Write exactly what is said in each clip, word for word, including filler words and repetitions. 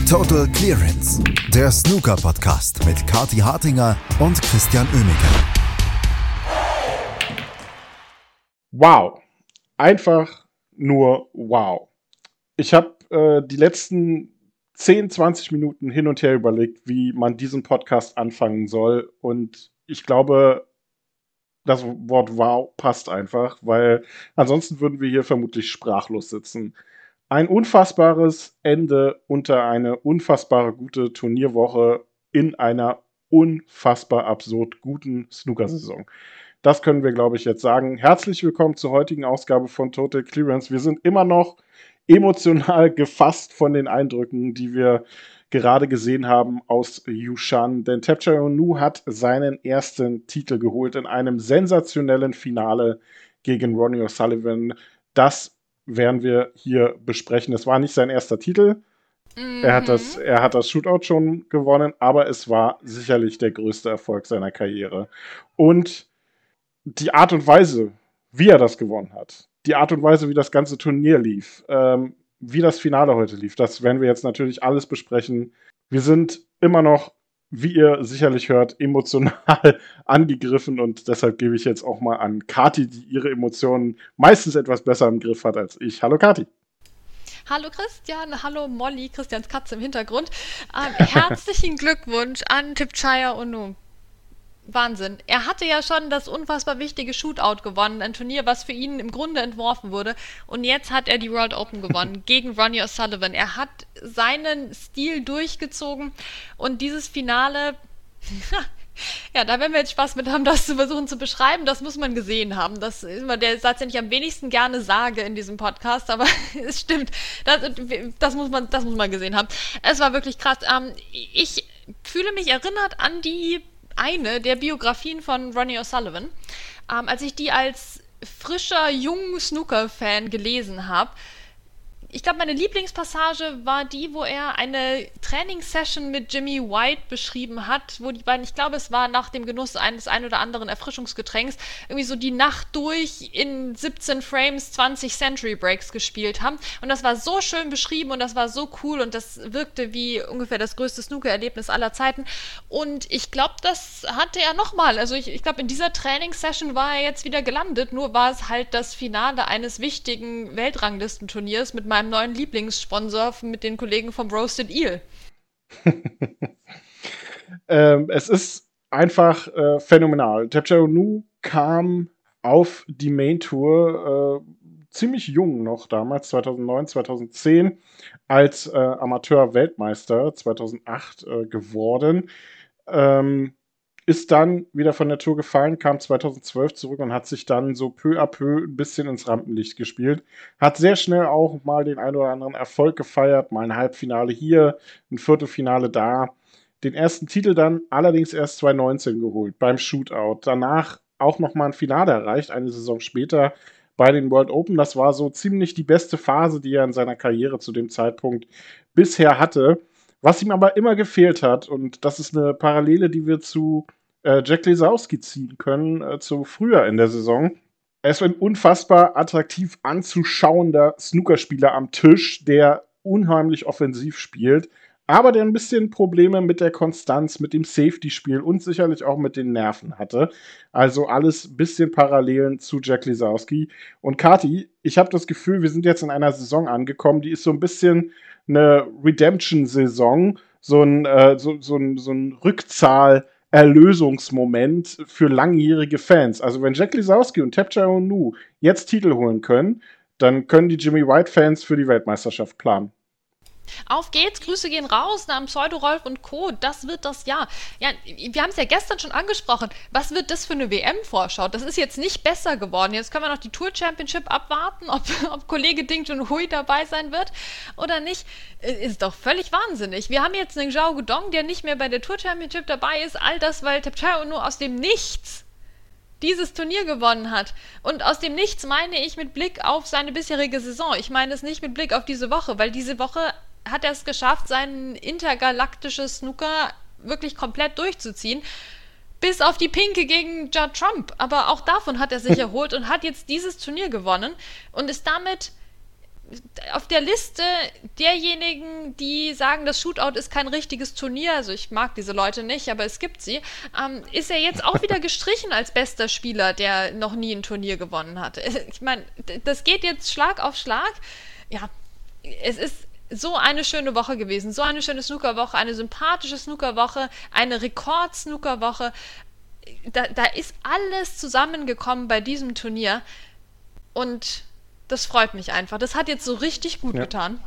Total Clearance, der Snooker-Podcast mit Kathi Hartinger und Christian Oemeke. Wow, einfach nur wow. Ich habe äh, die letzten zehn, zwanzig Minuten hin und her überlegt, wie man diesen Podcast anfangen soll. Und ich glaube, das Wort wow passt einfach, weil ansonsten würden wir hier vermutlich sprachlos sitzen. Ein unfassbares Ende unter eine unfassbare gute Turnierwoche in einer unfassbar absurd guten Snookersaison. Das können wir, glaube ich, jetzt sagen. Herzlich willkommen zur heutigen Ausgabe von Total Clearance. Wir sind immer noch emotional gefasst von den Eindrücken, die wir gerade gesehen haben aus Yushan. Denn Tapchai-Onoo hat seinen ersten Titel geholt in einem sensationellen Finale gegen Ronnie O'Sullivan. Das werden wir hier besprechen. Es war nicht sein erster Titel. Mhm. Er hat das, er hat das Shootout schon gewonnen, aber es war sicherlich der größte Erfolg seiner Karriere. Und die Art und Weise, wie er das gewonnen hat, die Art und Weise, wie das ganze Turnier lief, ähm, wie das Finale heute lief, das werden wir jetzt natürlich alles besprechen. Wir sind immer noch, wie ihr sicherlich hört, emotional angegriffen und deshalb gebe ich jetzt auch mal an Kathi, die ihre Emotionen meistens etwas besser im Griff hat als ich. Hallo Kathi. Hallo Christian, hallo Molly, Christians Katze im Hintergrund. Ähm, herzlichen Glückwunsch an Tapchai-Onoo. Wahnsinn. Er hatte ja schon das unfassbar wichtige Shootout gewonnen, ein Turnier, was für ihn im Grunde entworfen wurde. Und jetzt hat er die World Open gewonnen gegen Ronnie O'Sullivan. Er hat seinen Stil durchgezogen und dieses Finale, ja, da werden wir jetzt Spaß mit haben, das zu versuchen zu beschreiben. Das muss man gesehen haben. Das ist immer der Satz, den ich am wenigsten gerne sage in diesem Podcast, aber es stimmt. Das, das, muss man, das muss man gesehen haben. Es war wirklich krass. Ähm, ich fühle mich erinnert an die eine der Biografien von Ronnie O'Sullivan. Ähm, als ich die als frischer, junger Snooker-Fan gelesen habe, ich glaube, meine Lieblingspassage war die, wo er eine Trainingssession mit Jimmy White beschrieben hat, wo die beiden, ich glaube, es war nach dem Genuss eines ein oder anderen Erfrischungsgetränks, irgendwie so die Nacht durch in siebzehn Frames zwanzig Century Breaks gespielt haben. Und das war so schön beschrieben und das war so cool und das wirkte wie ungefähr das größte Snooker-Erlebnis aller Zeiten. Und ich glaube, das hatte er nochmal. Also ich, ich glaube, in dieser Trainingssession war er jetzt wieder gelandet, nur war es halt das Finale eines wichtigen Weltranglistenturniers mit meinem neuen Lieblingssponsor mit den Kollegen vom Roasted Eel. ähm, es ist einfach äh, phänomenal. Tapchai-Onoo kam auf die Main Tour äh, ziemlich jung noch damals, zweitausendneun, zweitausendzehn, als äh, Amateur-Weltmeister zweitausendacht äh, geworden. Ähm, ist dann wieder von der Tour gefallen, kam zweitausendzwölf zurück und hat sich dann so peu à peu ein bisschen ins Rampenlicht gespielt. Hat sehr schnell auch mal den ein oder anderen Erfolg gefeiert, mal ein Halbfinale hier, ein Viertelfinale da. Den ersten Titel dann allerdings erst zweitausendneunzehn geholt, beim Shootout. Danach auch nochmal ein Finale erreicht, eine Saison später bei den World Open. Das war so ziemlich die beste Phase, die er in seiner Karriere zu dem Zeitpunkt bisher hatte. Was ihm aber immer gefehlt hat, und das ist eine Parallele, die wir zu äh, Jack Lisowski ziehen können, äh, zu früher in der Saison. Er ist ein unfassbar attraktiv anzuschauender Snookerspieler am Tisch, der unheimlich offensiv spielt, aber der ein bisschen Probleme mit der Konstanz, mit dem Safety-Spiel und sicherlich auch mit den Nerven hatte. Also alles ein bisschen Parallelen zu Jack Lisowski. Und Kathi, ich habe das Gefühl, wir sind jetzt in einer Saison angekommen, die ist so ein bisschen eine Redemption-Saison, so ein, äh, so, so ein, so ein Rückzahl-Erlösungsmoment für langjährige Fans. Also wenn Jack Lisowski und Tapchai-Onoo jetzt Titel holen können, dann können die Jimmy White-Fans für die Weltmeisterschaft planen. Auf geht's, Grüße gehen raus an Pseudo-Rolf und Co. Das wird das Jahr. Ja, wir haben es ja gestern schon angesprochen. Was wird das für eine W M-Vorschau? Das ist jetzt nicht besser geworden. Jetzt können wir noch die Tour Championship abwarten, ob, ob Kollege Ding Junhui dabei sein wird oder nicht. Ist doch völlig wahnsinnig. Wir haben jetzt einen Zhao Guodong, der nicht mehr bei der Tour Championship dabei ist. All das, weil Tapchai-Onoo aus dem Nichts dieses Turnier gewonnen hat. Und aus dem Nichts meine ich mit Blick auf seine bisherige Saison. Ich meine es nicht mit Blick auf diese Woche, weil diese Woche hat er es geschafft, sein intergalaktisches Snooker wirklich komplett durchzuziehen. Bis auf die Pinke gegen Judd Trump. Aber auch davon hat er sich erholt und hat jetzt dieses Turnier gewonnen und ist damit auf der Liste derjenigen, die sagen, das Shootout ist kein richtiges Turnier, also ich mag diese Leute nicht, aber es gibt sie, ähm, ist er jetzt auch wieder gestrichen als bester Spieler, der noch nie ein Turnier gewonnen hat. Ich meine, das geht jetzt Schlag auf Schlag. Ja, es ist so eine schöne Woche gewesen, so eine schöne Snookerwoche, eine sympathische Snookerwoche, eine Rekord-Snookerwoche. Da, da ist alles zusammengekommen bei diesem Turnier und das freut mich einfach. Das hat jetzt so richtig gut Ja. getan.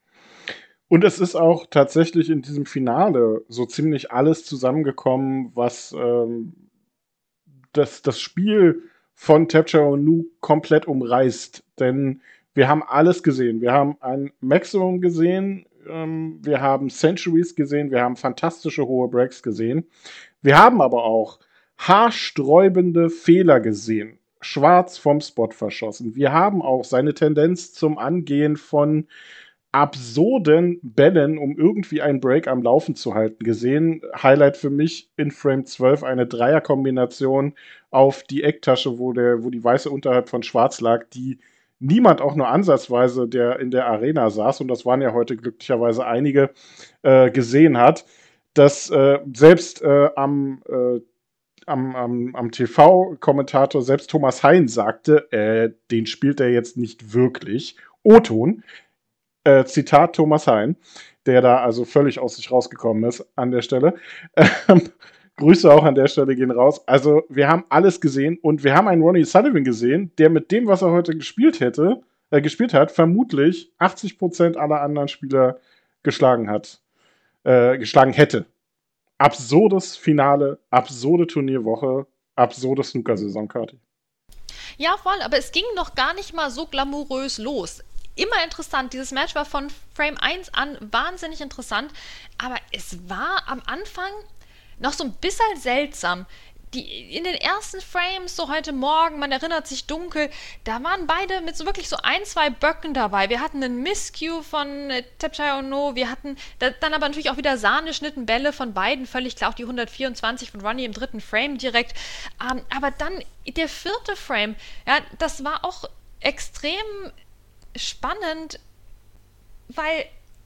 Und es ist auch tatsächlich in diesem Finale so ziemlich alles zusammengekommen, was ähm, das, das Spiel von Tapchai-Onu komplett umreißt. Denn wir haben alles gesehen. Wir haben ein Maximum gesehen, ähm, wir haben Centuries gesehen, wir haben fantastische hohe Breaks gesehen. Wir haben aber auch haarsträubende Fehler gesehen. Schwarz vom Spot verschossen. Wir haben auch seine Tendenz zum Angehen von absurden Bällen, um irgendwie einen Break am Laufen zu halten, gesehen. Highlight für mich in Frame zwölf eine Dreierkombination auf die Ecktasche, wo, der, wo die weiße unterhalb von Schwarz lag, die niemand auch nur ansatzweise, der in der Arena saß, und das waren ja heute glücklicherweise einige, äh, gesehen hat, dass äh, selbst äh, am äh, Am, am, am T V-Kommentator selbst Thomas Hein sagte, äh, den spielt er jetzt nicht wirklich. O-Ton, äh, Zitat Thomas Hein, der da also völlig aus sich rausgekommen ist an der Stelle. Ähm, Grüße auch an der Stelle gehen raus. Also wir haben alles gesehen und wir haben einen Ronnie Sullivan gesehen, der mit dem, was er heute gespielt hätte, äh, gespielt hat, vermutlich achtzig Prozent aller anderen Spieler geschlagen hat, äh, geschlagen hätte. Absurdes Finale, absurde Turnierwoche, absurde Snooker-Saison, Kathi. Ja, voll, aber es ging noch gar nicht mal so glamourös los. Immer interessant, dieses Match war von Frame eins an wahnsinnig interessant, aber es war am Anfang noch so ein bisschen seltsam. Die, in den ersten Frames, so heute Morgen, man erinnert sich dunkel, da waren beide mit so wirklich so ein, zwei Böcken dabei. Wir hatten einen Miscue von äh, Tapchai-Ono, wir hatten da, dann aber natürlich auch wieder Sahneschnittenbälle von beiden, völlig klar, auch die hundertvierundzwanzig von Ronnie im dritten Frame direkt. Ähm, aber dann der vierte Frame, ja, das war auch extrem spannend, weil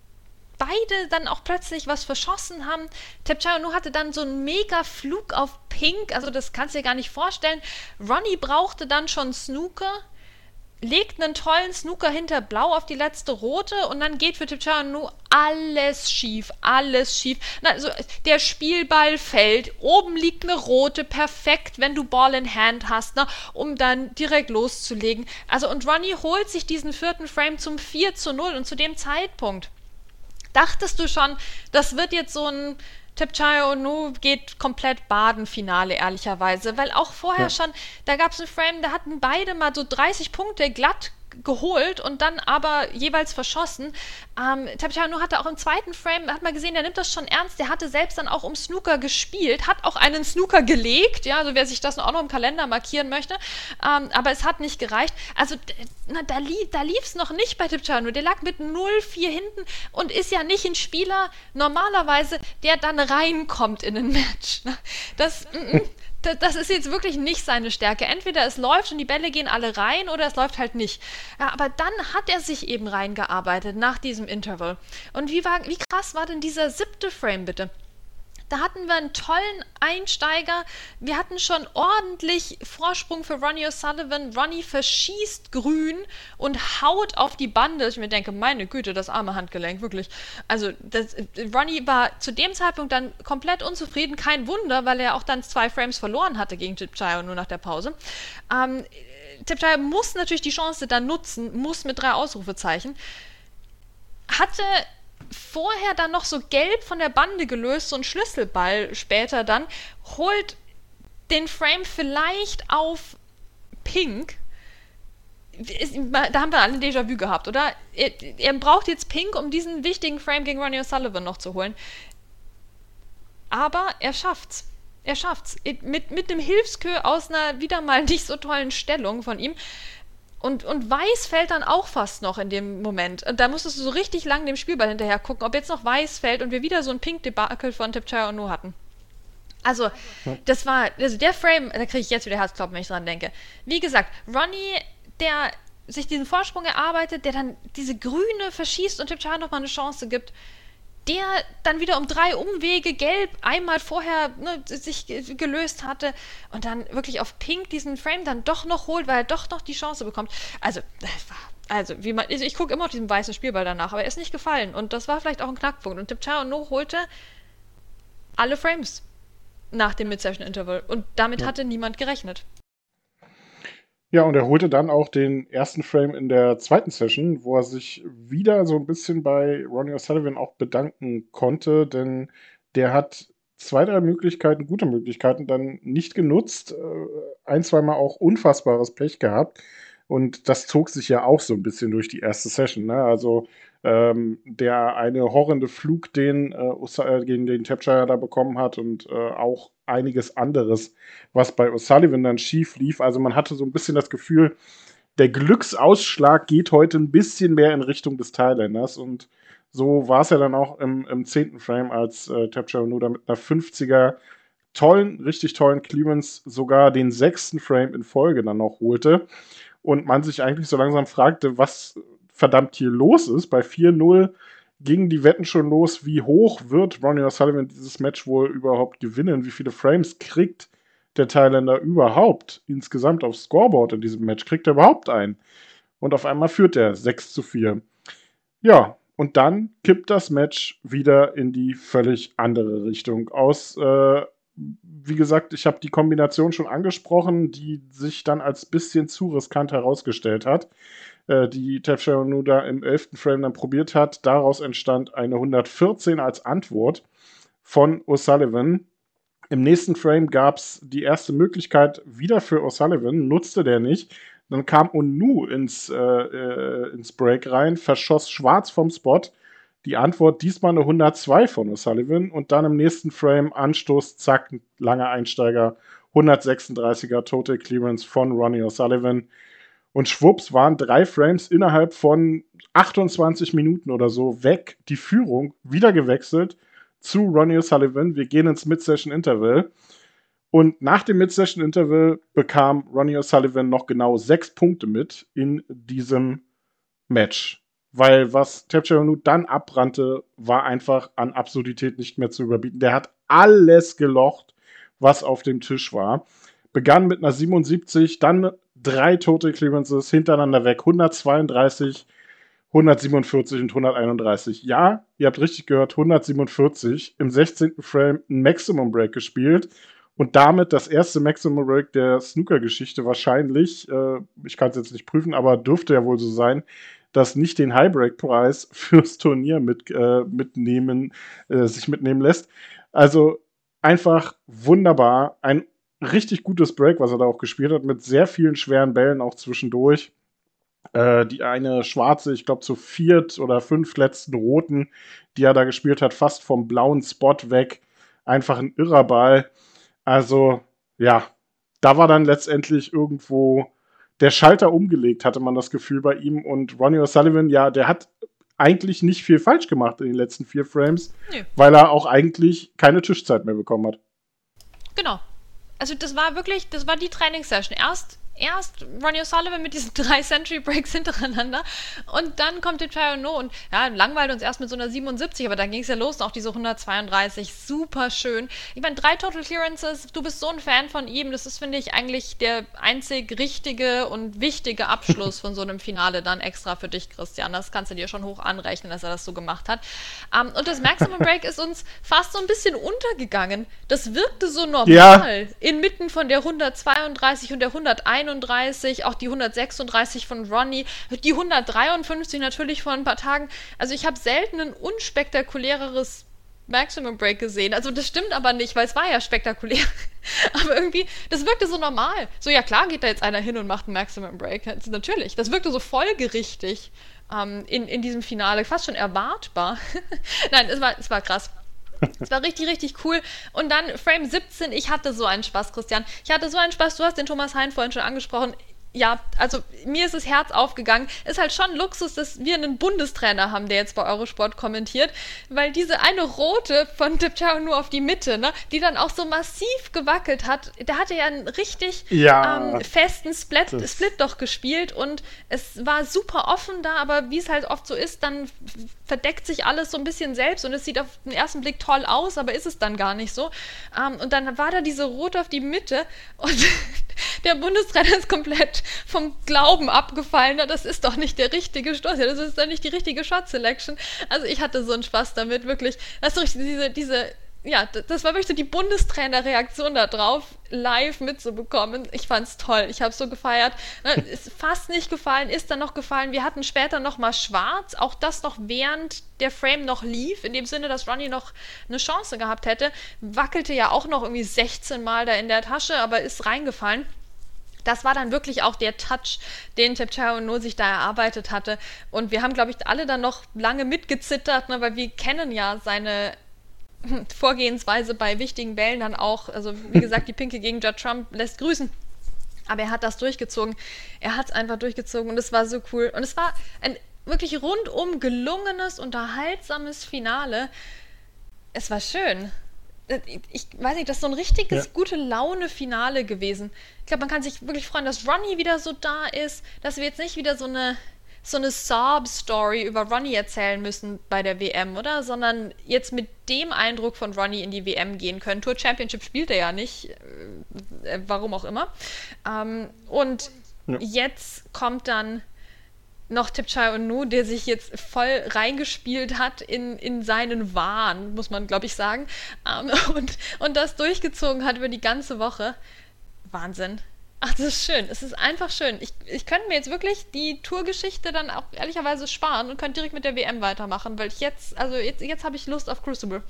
beide dann auch plötzlich was verschossen haben. Tapchai-Ono hatte dann so einen mega Flug auf Pink, also das kannst du dir gar nicht vorstellen. Ronnie brauchte dann schon Snooker, legt einen tollen Snooker hinter Blau auf die letzte Rote und dann geht für Tapchai-Ono alles schief, alles schief. Na, also der Spielball fällt, oben liegt eine Rote, perfekt, wenn du Ball in Hand hast, ne, um dann direkt loszulegen. Also und Ronnie holt sich diesen vierten Frame zum vier zu null und zu dem Zeitpunkt dachtest du schon, das wird jetzt so ein Tapchai-Ono geht komplett baden Finale, ehrlicherweise. Weil auch vorher ja. schon, da gab es einen Frame, da hatten beide mal so dreißig Punkte glatt geholt und dann aber jeweils verschossen. Ähm, Tapchai-Ono hatte auch im zweiten Frame, hat man gesehen, der nimmt das schon ernst, der hatte selbst dann auch um Snooker gespielt, hat auch einen Snooker gelegt, ja, also wer sich das auch noch im Kalender markieren möchte, ähm, aber es hat nicht gereicht. Also na, da, lief, da lief es noch nicht bei Tapchai-Ono, der lag mit null vier hinten und ist ja nicht ein Spieler normalerweise, der dann reinkommt in ein Match. Ne? Das, m -m, das ist jetzt wirklich nicht seine Stärke. Entweder es läuft und die Bälle gehen alle rein oder es läuft halt nicht. Ja, aber dann hat er sich eben reingearbeitet nach diesem Interval. Und wie, war, wie krass war denn dieser siebte Frame bitte? Da hatten wir einen tollen Einsteiger. Wir hatten schon ordentlich Vorsprung für Ronnie O'Sullivan. Ronnie verschießt grün und haut auf die Bande. Ich mir denke, meine Güte, das arme Handgelenk, wirklich. Also das, Ronnie war zu dem Zeitpunkt dann komplett unzufrieden. Kein Wunder, weil er auch dann zwei Frames verloren hatte gegen Tapchai nur nach der Pause. Ähm, Tapchai muss natürlich die Chance dann nutzen, muss mit drei Ausrufezeichen. Hatte vorher dann noch so gelb von der Bande gelöst, so ein Schlüsselball später dann, holt den Frame vielleicht auf Pink. Da haben wir alle ein Déjà-vu gehabt, oder? Er, er braucht jetzt Pink, um diesen wichtigen Frame gegen Ronnie O'Sullivan noch zu holen. Aber er schafft's. Er schafft's. Mit, mit einem Hilfskö aus einer wieder mal nicht so tollen Stellung von ihm. Und, und Weiß fällt dann auch fast noch in dem Moment. Und da musstest du so richtig lang dem Spielball hinterher gucken, ob jetzt noch Weiß fällt und wir wieder so ein Pink-Debakel von Tapchai-Ono hatten. Also, das war, also der Frame, da kriege ich jetzt wieder Herzklopfen, wenn ich dran denke. Wie gesagt, Ronnie, der sich diesen Vorsprung erarbeitet, der dann diese Grüne verschießt und Tipchaya nochmal eine Chance gibt, der dann wieder um drei Umwege gelb einmal vorher ne, sich gelöst hatte und dann wirklich auf Pink diesen Frame dann doch noch holt, weil er doch noch die Chance bekommt. Also, also wie man, ich gucke immer auf diesen weißen Spielball danach, aber er ist nicht gefallen und das war vielleicht auch ein Knackpunkt. Und Tipchaya No holte alle Frames nach dem Mid-Session-Interval und damit ja. hatte niemand gerechnet. Ja, und er holte dann auch den ersten Frame in der zweiten Session, wo er sich wieder so ein bisschen bei Ronnie O'Sullivan auch bedanken konnte, denn der hat zwei, drei Möglichkeiten, gute Möglichkeiten, dann nicht genutzt, ein, zweimal auch unfassbares Pech gehabt und das zog sich ja auch so ein bisschen durch die erste Session, ne? Also ähm, der eine horrende Flug, den äh, gegen den Tipchaya da bekommen hat und äh, auch einiges anderes, was bei O'Sullivan dann schief lief. Also man hatte so ein bisschen das Gefühl, der Glücksausschlag geht heute ein bisschen mehr in Richtung des Thailänders und so war es ja dann auch im, im zehnten Frame, als äh, Tipchaya Onoda mit einer fünfziger tollen, richtig tollen Clearance sogar den sechsten Frame in Folge dann noch holte und man sich eigentlich so langsam fragte, was verdammt hier los ist. Bei vier null gingen die Wetten schon los, wie hoch wird Ronnie O'Sullivan dieses Match wohl überhaupt gewinnen, wie viele Frames kriegt der Thailänder überhaupt insgesamt aufs Scoreboard in diesem Match, kriegt er überhaupt einen? Und auf einmal führt er sechs zu vier. Ja, und dann kippt das Match wieder in die völlig andere Richtung. Aus, äh, wie gesagt, ich habe die Kombination schon angesprochen, die sich dann als bisschen zu riskant herausgestellt hat, die Tipchaya Onoda im elften Frame dann probiert hat. Daraus entstand eine hundertvierzehn als Antwort von O'Sullivan. Im nächsten Frame gab es die erste Möglichkeit wieder für O'Sullivan, nutzte der nicht. Dann kam Onu ins, äh, ins Break rein, verschoss schwarz vom Spot. Die Antwort diesmal eine hundertzwei von O'Sullivan und dann im nächsten Frame Anstoß, zack, langer Einsteiger, hundertsechsunddreißiger Total Clearance von Ronnie O'Sullivan. Und schwupps waren drei Frames innerhalb von achtundzwanzig Minuten oder so weg. Die Führung wieder gewechselt zu Ronnie O'Sullivan. Wir gehen ins Mid-Session-Interval. Und nach dem Mid-Session-Interval bekam Ronnie O'Sullivan noch genau sechs Punkte mit in diesem Match. Weil was Tipchaya Onoda dann abbrannte, war einfach an Absurdität nicht mehr zu überbieten. Der hat alles gelocht, was auf dem Tisch war. Begann mit einer siebenundsiebzig, dann drei Total Clearances hintereinander weg, hundertzweiunddreißig, hundertsiebenundvierzig und hunderteinunddreißig. Ja, ihr habt richtig gehört, hundertsiebenundvierzig. Im sechzehnten Frame ein Maximum Break gespielt und damit das erste Maximum Break der Snooker-Geschichte wahrscheinlich, äh, ich kann es jetzt nicht prüfen, aber dürfte ja wohl so sein, das nicht den High-Break-Preis fürs Turnier mit, äh, mitnehmen, äh, sich mitnehmen lässt. Also einfach wunderbar, ein richtig gutes Break, was er da auch gespielt hat, mit sehr vielen schweren Bällen auch zwischendurch. Äh, die eine schwarze, ich glaube, zu viert oder fünf letzten roten, die er da gespielt hat, fast vom blauen Spot weg. Einfach ein irrer Ball. Also, ja, da war dann letztendlich irgendwo der Schalter umgelegt, hatte man das Gefühl bei ihm. Und Ronnie O'Sullivan, ja, der hat eigentlich nicht viel falsch gemacht in den letzten vier Frames, nee. Weil er auch eigentlich keine Tischzeit mehr bekommen hat. Genau. Also das war wirklich, das war die Trainingssession. Erst, erst Ronnie O'Sullivan mit diesen drei Century Breaks hintereinander und dann kommt Tipchaya Onoda und ja, langweilt uns erst mit so einer siebenundsiebzig, aber dann ging es ja los, auch diese hundertzweiunddreißig, super schön. Ich meine, drei Total Clearances, du bist so ein Fan von ihm, das ist, finde ich, eigentlich der einzig richtige und wichtige Abschluss von so einem Finale dann extra für dich, Christian. Das kannst du dir schon hoch anrechnen, dass er das so gemacht hat. Um, und das Maximum Break ist uns fast so ein bisschen untergegangen. Das wirkte so normal, ja. Inmitten von der hundertzweiunddreißig und der hunderteinunddreißig, auch die hundertsechsunddreißig von Ronnie, die hundertdreiundfünfzig natürlich vor ein paar Tagen. Also ich habe selten ein unspektakuläreres Maximum Break gesehen. Also das stimmt aber nicht, weil es war ja spektakulär. Aber irgendwie, das wirkte so normal. So, ja klar geht da jetzt einer hin und macht einen Maximum Break. Das, natürlich, das wirkte so folgerichtig ähm, in, in diesem Finale, fast schon erwartbar. Nein, es war, es war krass. Es war richtig, richtig cool. Und dann Frame siebzehn, ich hatte so einen Spaß, Christian. Ich hatte so einen Spaß, du hast den Thomas Hein vorhin schon angesprochen. ja, also mir ist das Herz aufgegangen. Ist halt schon Luxus, dass wir einen Bundestrainer haben, der jetzt bei Eurosport kommentiert, weil diese eine rote von Tipchai nur auf die Mitte, ne, die dann auch so massiv gewackelt hat, der hatte ja einen richtig Ja, ähm, festen Split, das- Split doch gespielt und es war super offen da, aber wie es halt oft so ist, dann f- verdeckt sich alles so ein bisschen selbst und es sieht auf den ersten Blick toll aus, aber ist es dann gar nicht so. Ähm, und dann war da diese rote auf die Mitte und der Bundestrainer ist komplett vom Glauben abgefallen. Na, das ist doch nicht der richtige Stoß. Ja, das ist doch nicht die richtige Shot Selection. Also ich hatte so einen Spaß damit, wirklich. Das ist so richtig diese, diese, ja, d- das war wirklich so die Bundestrainer-Reaktion da drauf, live mitzubekommen. Ich fand's toll. Ich habe so gefeiert. Na, ist fast nicht gefallen, ist dann noch gefallen. Wir hatten später noch mal schwarz. Auch das noch während der Frame noch lief. In dem Sinne, dass Ronnie noch eine Chance gehabt hätte. Wackelte ja auch noch irgendwie sechzehn Mal da in der Tasche, aber ist reingefallen. Das war dann wirklich auch der Touch, den Tipchai Ono sich da erarbeitet hatte. Und wir haben, glaube ich, alle dann noch lange mitgezittert, ne, weil wir kennen ja seine Vorgehensweise bei wichtigen Bällen dann auch. Also wie gesagt, die Pinke gegen Judd Trump lässt grüßen. Aber er hat das durchgezogen. Er hat es einfach durchgezogen und es war so cool. Und es war ein wirklich rundum gelungenes, unterhaltsames Finale. Es war schön. Ich weiß nicht, das ist so ein richtiges Ja. gute Laune-Finale gewesen. Ich glaube, man kann sich wirklich freuen, dass Ronnie wieder so da ist, dass wir jetzt nicht wieder so eine, so eine Sob-Story über Ronnie erzählen müssen bei der W M, oder? Sondern jetzt mit dem Eindruck von Ronnie in die W M gehen können. Tour Championship spielt er ja nicht, äh, warum auch immer. Ähm, und Ja. jetzt kommt dann noch Tipchai Ono, der sich jetzt voll reingespielt hat in, in seinen Wahn, muss man, glaube ich, sagen. Ähm, und, und das durchgezogen hat über die ganze Woche. Wahnsinn. Ach, das ist schön. Es ist einfach schön. Ich, ich könnte mir jetzt wirklich die Tourgeschichte dann auch ehrlicherweise sparen und könnte direkt mit der W M weitermachen, weil ich jetzt, also jetzt, jetzt habe ich Lust auf Crucible.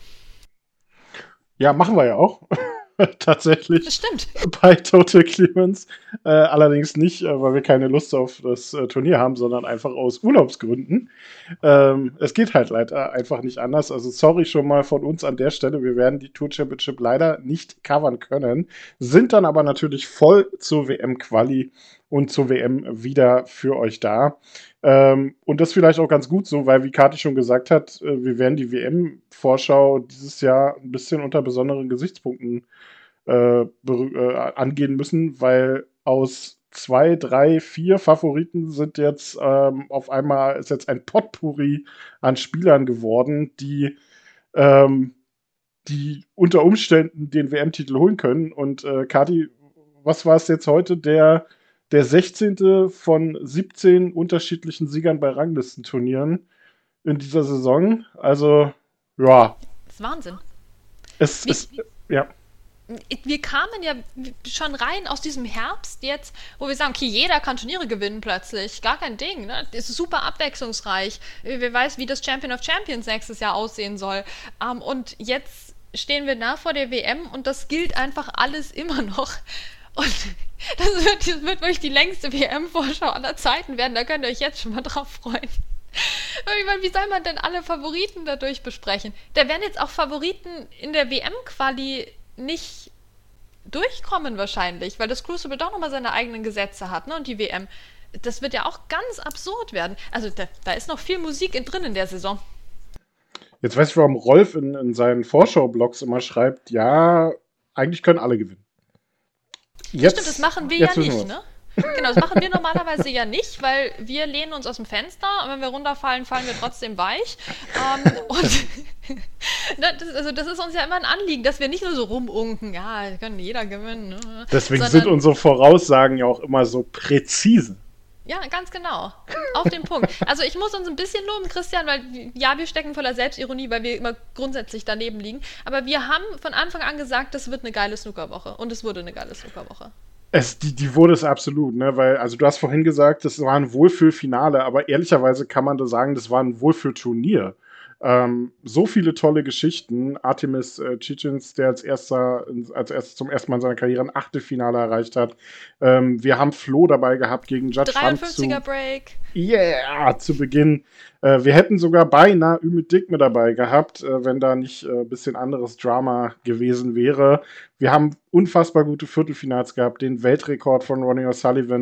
Ja, machen wir ja auch. Tatsächlich. Das stimmt. Bei Total Clearance. Äh, allerdings nicht, äh, weil wir keine Lust auf das äh, Turnier haben, sondern einfach aus Urlaubsgründen. Ähm, es geht halt leider einfach nicht anders. Also sorry schon mal von uns an der Stelle. Wir werden die Tour Championship leider nicht covern können. Sind dann aber natürlich voll zur W M-Quali und zur W M wieder für euch da. Ähm, und das vielleicht auch ganz gut so, weil, wie Kathi schon gesagt hat, äh, wir werden die W M-Vorschau dieses Jahr ein bisschen unter besonderen Gesichtspunkten äh, berü- äh, angehen müssen, weil aus zwei, drei, vier Favoriten sind jetzt ähm, auf einmal ist jetzt ein Potpourri an Spielern geworden, die ähm, die unter Umständen den W M-Titel holen können. Und äh, Kathi, was war es jetzt heute? Der, der sechzehnte von siebzehn unterschiedlichen Siegern bei Ranglistenturnieren in dieser Saison. Also, ja, Das ist Wahnsinn. es Wie- ist, ja. Wir kamen ja schon rein aus diesem Herbst jetzt, wo wir sagen, okay, jeder kann Turniere gewinnen plötzlich. Gar kein Ding, ne? Das ist super abwechslungsreich. Wer weiß, wie das Champion of Champions nächstes Jahr aussehen soll. Ähm, und jetzt stehen wir da vor der W M und das gilt einfach alles immer noch. Und das wird, das wird wirklich die längste W M-Vorschau aller Zeiten werden. Da könnt ihr euch jetzt schon mal drauf freuen. Ich meine, wie soll man denn alle Favoriten dadurch besprechen? Da werden jetzt auch Favoriten in der W M-Quali nicht durchkommen wahrscheinlich, weil das Crucible doch nochmal seine eigenen Gesetze hat, ne? Und die W M. Das wird ja auch ganz absurd werden. Also da, da ist noch viel Musik in, drin in der Saison. Jetzt weiß ich, warum Rolf in, in seinen Vorschau-Blogs immer schreibt, ja, eigentlich können alle gewinnen. Jetzt, Stimmt, das machen wir jetzt ja wissen nicht, wir's. ne? Genau, das machen wir normalerweise ja nicht, weil wir lehnen uns aus dem Fenster und wenn wir runterfallen, fallen wir trotzdem weich. Ähm, und ne, das, also das ist uns ja immer ein Anliegen, dass wir nicht nur so rumunken, ja, kann jeder gewinnen. Ne? Deswegen Sondern- sind unsere Voraussagen ja auch immer so präzise. Ja, ganz genau. Auf den Punkt. Also ich muss uns ein bisschen loben, Christian, weil ja, wir stecken voller Selbstironie, weil wir immer grundsätzlich daneben liegen. Aber wir haben von Anfang an gesagt, das wird eine geile Snookerwoche. Und es wurde eine geile Snookerwoche. Es, die, die wurde es absolut, ne? Weil, also du hast vorhin gesagt, das war ein Wohlfühlfinale, aber ehrlicherweise kann man da sagen, das war ein Wohlfühlturnier. Ähm, so viele tolle Geschichten. Artemis äh, Cicins, der als erster, als erstes zum ersten Mal in seiner Karriere ein Achtelfinale erreicht hat. Ähm, wir haben Flo dabei gehabt gegen Judd Trump zu, dreiundfünfziger Break. yeah, zu Beginn. Äh, wir hätten sogar beinahe Ümit Dick mit dabei gehabt, äh, wenn da nicht ein äh, bisschen anderes Drama gewesen wäre. Wir haben unfassbar gute Viertelfinals gehabt, den Weltrekord von Ronnie O'Sullivan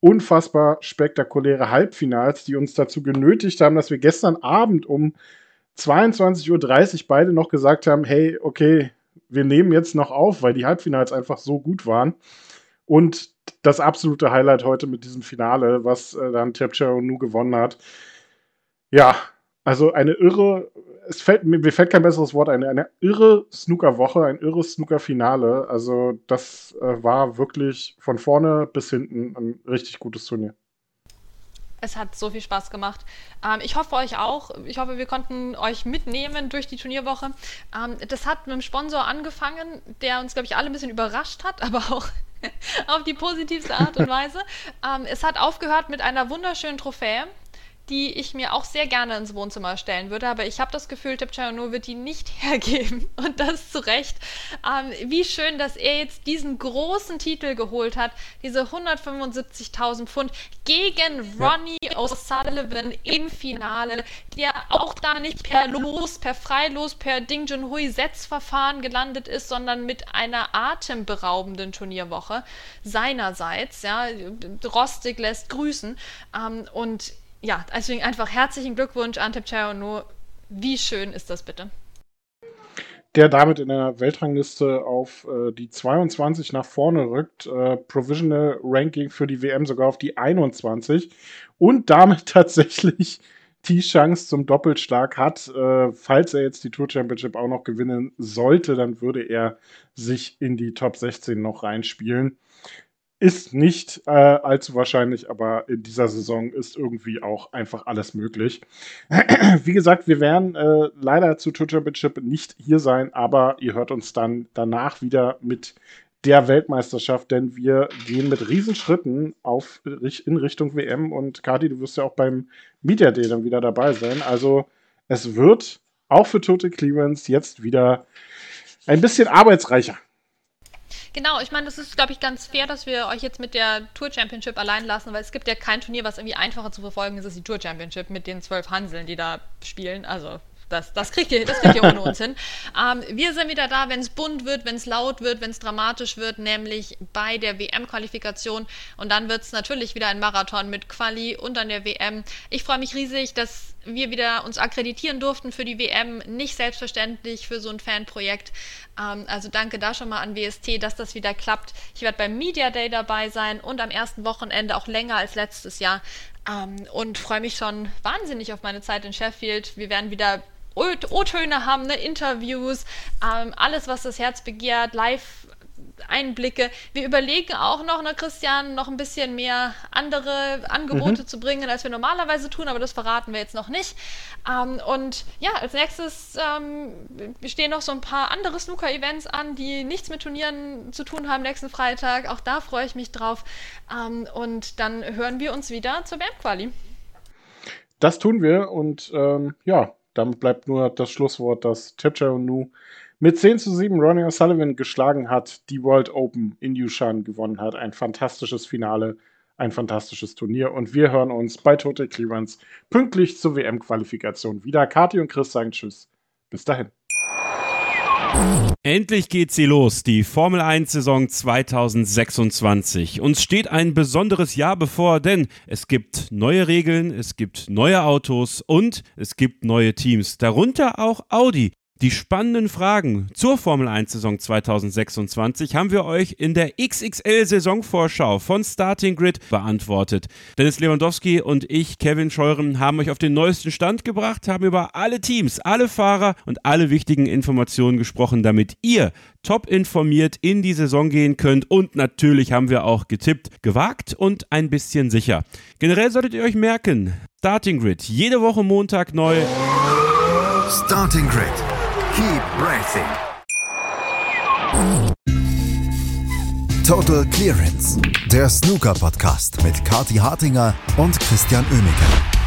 unfassbar spektakuläre Halbfinals, die uns dazu genötigt haben, dass wir gestern Abend um zweiundzwanzig Uhr dreißig beide noch gesagt haben, hey, okay, wir nehmen jetzt noch auf, weil die Halbfinals einfach so gut waren. Und das absolute Highlight heute mit diesem Finale, was äh, dann Tapchai Onu gewonnen hat. Ja, also eine irre, es fällt, mir fällt kein besseres Wort ein, eine irre Snooker-Woche, ein irres Snooker-Finale. Also das äh, war wirklich von vorne bis hinten ein richtig gutes Turnier. Es hat so viel Spaß gemacht. Ähm, ich hoffe euch auch. Ich hoffe, wir konnten euch mitnehmen durch die Turnierwoche. Ähm, das hat mit einem Sponsor angefangen, der uns, glaube ich, alle ein bisschen überrascht hat, aber auch auf die positivste Art und Weise. Ähm, es hat aufgehört mit einer wunderschönen Trophäe, die ich mir auch sehr gerne ins Wohnzimmer stellen würde, aber ich habe das Gefühl, Tapchai Onu wird die nicht hergeben und das zu Recht. Ähm, wie schön, dass er jetzt diesen großen Titel geholt hat, diese hundertfünfundsiebzigtausend Pfund gegen Ronnie O'Sullivan im Finale, der auch da nicht per Los, per Freilos, per Ding Junhui-Setzverfahren gelandet ist, sondern mit einer atemberaubenden Turnierwoche seinerseits. Ja, Rostig lässt grüßen ähm, und ja, deswegen einfach herzlichen Glückwunsch an Tapchai Onu. Wie schön ist das bitte? Der damit in der Weltrangliste auf äh, die zweiundzwanzig nach vorne rückt. Äh, Provisional Ranking für die W M sogar auf die einundzwanzig. Und damit tatsächlich die Chance zum Doppelschlag hat. Äh, falls er jetzt die Tour Championship auch noch gewinnen sollte, dann würde er sich in die Top sechzehn noch reinspielen. Ist nicht äh, allzu wahrscheinlich, aber in dieser Saison ist irgendwie auch einfach alles möglich. Wie gesagt, wir werden äh, leider zu Tour Championship nicht hier sein, aber ihr hört uns dann danach wieder mit der Weltmeisterschaft, denn wir gehen mit Riesenschritten auf, in Richtung W M und Kati, du wirst ja auch beim Media Day dann wieder dabei sein. Also es wird auch für Total Clearance jetzt wieder ein bisschen arbeitsreicher. Genau, ich meine, das ist, glaube ich, ganz fair, dass wir euch jetzt mit der Tour Championship allein lassen, weil es gibt ja kein Turnier, was irgendwie einfacher zu verfolgen ist als die Tour Championship mit den zwölf Hanseln, die da spielen. Also das, das kriegt ihr, das kriegt ihr ohne uns hin. Ähm, wir sind wieder da, wenn es bunt wird, wenn es laut wird, wenn es dramatisch wird, nämlich bei der W M-Qualifikation. Und dann wird es natürlich wieder ein Marathon mit Quali und an der W M. Ich freue mich riesig, dass wir wieder uns akkreditieren durften für die W M. Nicht selbstverständlich für so ein Fanprojekt. Ähm, also danke da schon mal an W S T, dass das wieder klappt. Ich werde beim Media Day dabei sein und am ersten Wochenende auch länger als letztes Jahr. Ähm, und freue mich schon wahnsinnig auf meine Zeit in Sheffield. Wir werden wieder O-Töne haben, ne? Interviews, ähm, alles, was das Herz begehrt, Live-Einblicke. Wir überlegen auch noch, ne, Christian, noch ein bisschen mehr andere Angebote mhm. zu bringen, als wir normalerweise tun, aber das verraten wir jetzt noch nicht. Ähm, und ja, als nächstes ähm, stehen noch so ein paar andere Snooker-Events an, die nichts mit Turnieren zu tun haben nächsten Freitag. Auch da freue ich mich drauf. Ähm, und dann hören wir uns wieder zur W M-Quali. Das tun wir und ähm, ja, damit bleibt nur das Schlusswort, dass Tapchai Onu mit zehn zu sieben Ronnie O'Sullivan geschlagen hat, die World Open in Yushan gewonnen hat. Ein fantastisches Finale, ein fantastisches Turnier. Und wir hören uns bei Total Clearance pünktlich zur W M-Qualifikation wieder. Kathi und Chris sagen Tschüss. Bis dahin. Endlich geht sie los, die Formel eins Saison zweitausendsechsundzwanzig. Uns steht ein besonderes Jahr bevor, denn es gibt neue Regeln, es gibt neue Autos und es gibt neue Teams, darunter auch Audi. Die spannenden Fragen zur Formel eins Saison zweitausendsechsundzwanzig haben wir euch in der X X L-Saisonvorschau von Starting Grid beantwortet. Dennis Lewandowski und ich, Kevin Scheuren, haben euch auf den neuesten Stand gebracht, haben über alle Teams, alle Fahrer und alle wichtigen Informationen gesprochen, damit ihr top informiert in die Saison gehen könnt. Und natürlich haben wir auch getippt, gewagt und ein bisschen sicher. Generell solltet ihr euch merken, Starting Grid, jede Woche Montag neu. Starting Grid. Keep racing. Total Clearance, der Snooker-Podcast mit Kathi Hartinger und Christian Oemeke.